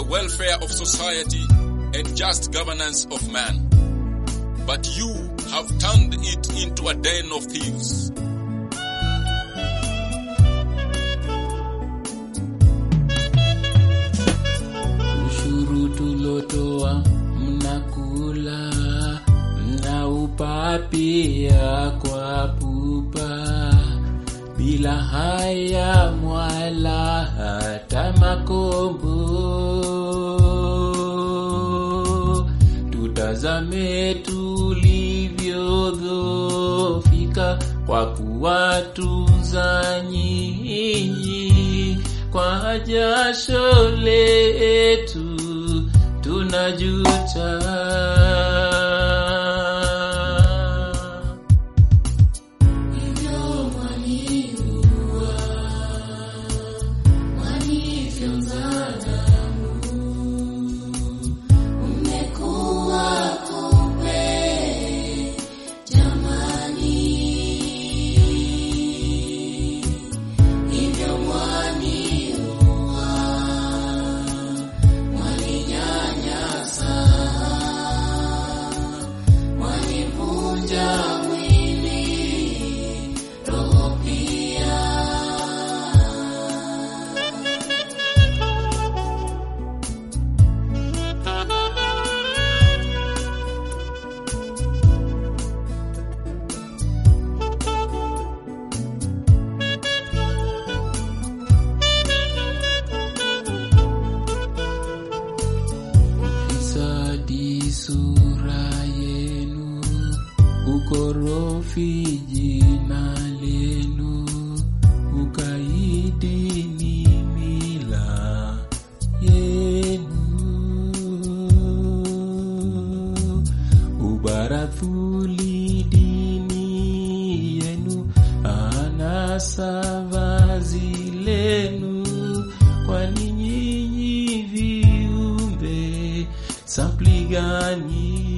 welfare of society, and just governance of man. But you have turned it into a den of thieves. Ushuru tulotoa mnakula, mnaupapia kwa pupa, bila haya mwala hata makombo. Tutazame tulivyodhoofika kwa kuwatunza nyinyi, kwa jasho letu tunajuta. Sura yenu, ukorofi jina lenu, ukaidi ni mila yenu, ubarathuli dini yenu, anasa vazi lenu, kwani nyinyi viumbe sampli gani?